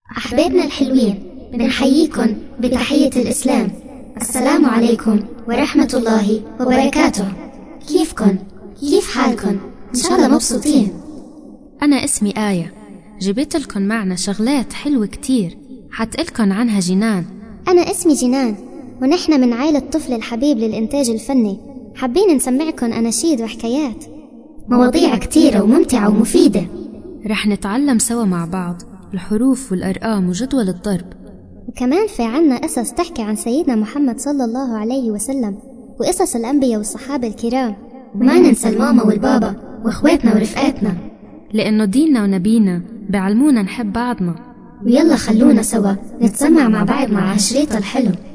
أحبابنا الحلوين، بنحييكم بتحية الإسلام. السلام عليكم ورحمة الله وبركاته. كيفكن؟ كيف حالكن؟ إن شاء الله مبسوطين. أنا اسمي آية، جبت لكم معنا شغلات حلوة كتير حتقلكن عنها جنان. أنا اسمي جنان، ونحن من عائلة طفل الحبيب للإنتاج الفني. حابين نسمعكن أناشيد وحكايات، مواضيع كتيرة وممتعة ومفيدة. رح نتعلم سوا مع بعض الحروف والأرقام وجدول الضرب، وكمان في عنا قصص تحكي عن سيدنا محمد صلى الله عليه وسلم، وقصص الأنبياء والصحابة الكرام. وما ننسى الماما والبابا وإخواتنا ورفقاتنا، لأنه ديننا ونبينا بعلمونا نحب بعضنا. ويلا خلونا سوا نتسمع مع بعض مع هالشريط الحلو.